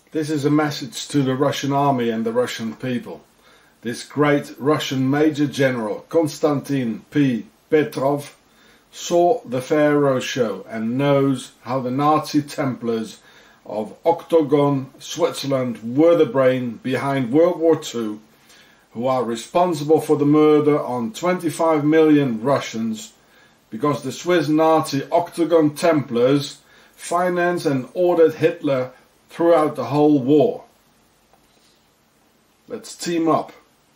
This is a message to the Russian army and the Russian people. This great Russian Major General Konstantin P. Petrov saw the Pharaoh show and knows how the Nazi Templars of Octagon, Switzerland were the brain behind World War II, who are responsible for the murder on 25 million Russians because the Swiss Nazi Octagon Templars financed and ordered Hitler throughout the whole war. Let's team up.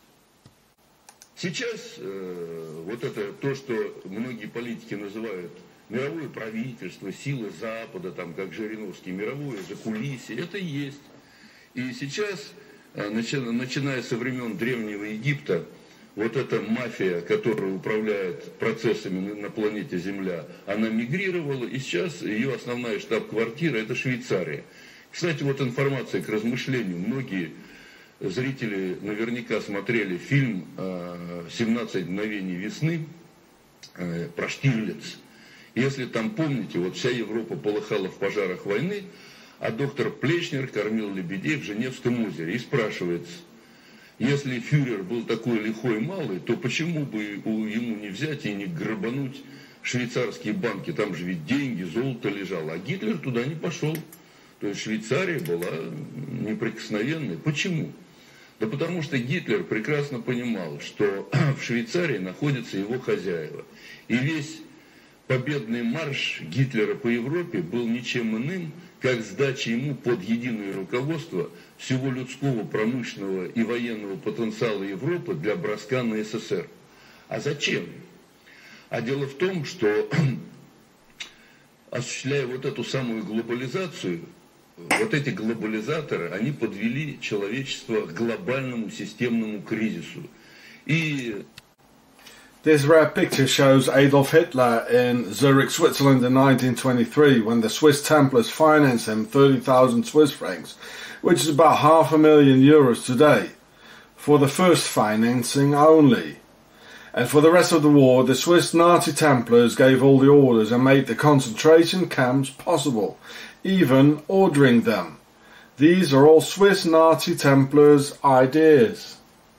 Сейчас вот это то, что многие политики называют мировое правительство, силы Запада, там как Жириновский, мировое закулисье, это и есть. И сейчас, начиная со времен Древнего Египта, вот эта мафия, которая управляет процессами на планете Земля, она мигрировала, и сейчас ее основная штаб-квартира – это Швейцария. Кстати, вот информация к размышлению. Многие зрители наверняка смотрели фильм «17 мгновений весны» про Штирлиц. Если там помните, вот вся Европа полыхала в пожарах войны, а доктор Плечнер кормил лебедей в Женевском озере. И спрашивается, если фюрер был такой лихой малый, то почему бы ему не взять и не грабануть швейцарские банки? Там же ведь деньги, золото лежало, а Гитлер туда не пошел. То есть Швейцария была неприкосновенной. Почему? Да потому что Гитлер прекрасно понимал, что в Швейцарии находятся его хозяева. И весь победный марш Гитлера по Европе был ничем иным, как сдача ему под единое руководство всего людского, промышленного и военного потенциала Европы для броска на СССР. А зачем? А дело в том, что осуществляя вот эту самую глобализацию, вот эти глобализаторы, они подвели человечество к глобальному системному кризису. И This rare picture shows Adolf Hitler in Zurich, Switzerland in 1923, when the Swiss Templars financed him 30,000 Swiss francs, which is about €500,000 today, for the first financing only. And for the rest of the war, the Swiss Nazi Templars gave all the orders and made the concentration camps possible, even ordering them. These are all Swiss Nazi Templars' ideas.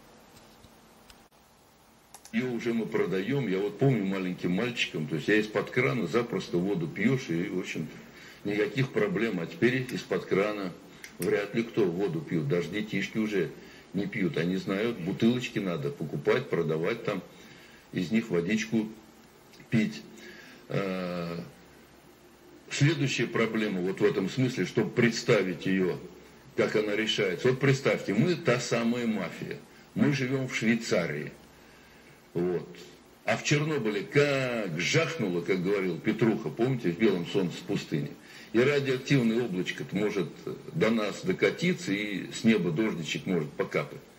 Ее уже мы продаем. Я вот помню маленьким мальчиком, то есть я из-под крана запросто воду пьешь, и, в общем, никаких проблем. А теперь из-под крана вряд ли кто воду пьет. Даже детишки уже не пьют. Они знают, бутылочки надо покупать, продавать там, из них водичку пить. Следующая проблема вот в этом смысле, чтобы представить ее, как она решается. Вот представьте, мы та самая мафия. Мы живем в Швейцарии. Вот. А в Чернобыле как жахнуло, как говорил Петруха, помните, в белом солнце пустыни. И радиоактивное облачко может до нас докатиться, и с неба дождичек может покапать.